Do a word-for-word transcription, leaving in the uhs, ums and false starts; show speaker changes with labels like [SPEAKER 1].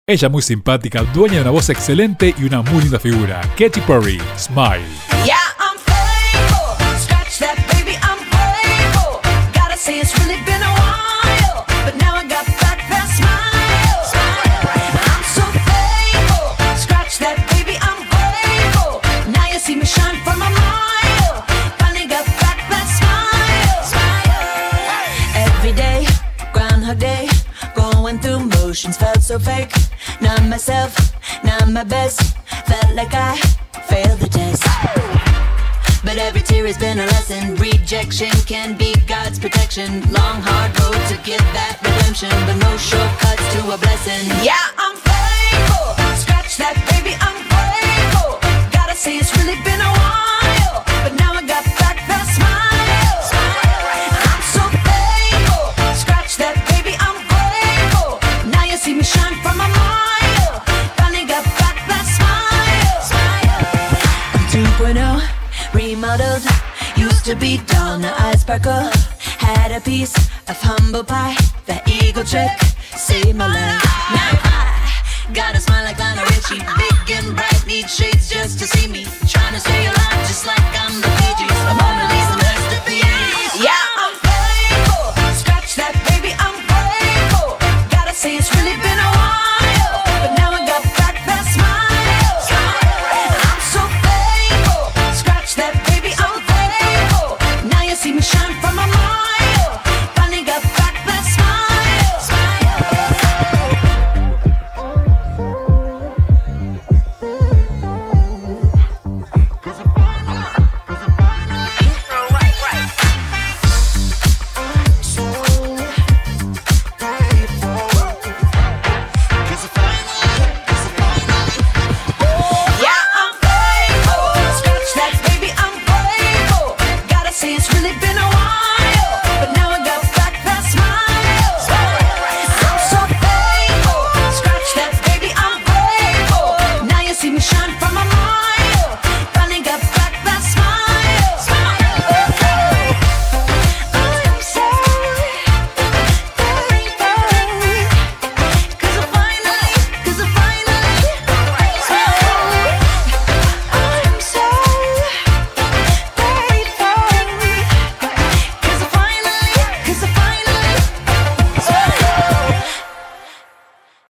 [SPEAKER 1] Ella muy simpática, dueña de una voz excelente y una muy linda figura. Katy Perry, Smile.
[SPEAKER 2] Yeah, I'm faithful. Scratch that, baby, I'm faithful. Gotta say it's really been a while, but now I got back that smile. Smile. I'm so faithful. Scratch that, baby, I'm faithful. Now you see me shine from a mile. Finally got back that smile. Smile. Every day, Groundhog Day, going through motions, felt so fake. Not myself, not my best. Felt like I failed the test. But every tear has been a lesson. Rejection can be God's protection. Long hard road to get that redemption, but no shortcuts to a blessing. Yeah, I'm faithful. Scratch that, baby, I'm faithful. Gotta say it's really been a while, but now I got back that smile. Smile. I'm so faithful. Scratch that, baby, I'm faithful. Now you see me shine from my mind. two point oh, remodeled, used to be dull, now I sparkle. Had a piece of humble pie, that eagle trick saved my life. Now I got a smile like Lionel Richie, big and bright, need shades just to see me. Trying to stay alive just like I'm the Bee Gees, a Mona Lisa.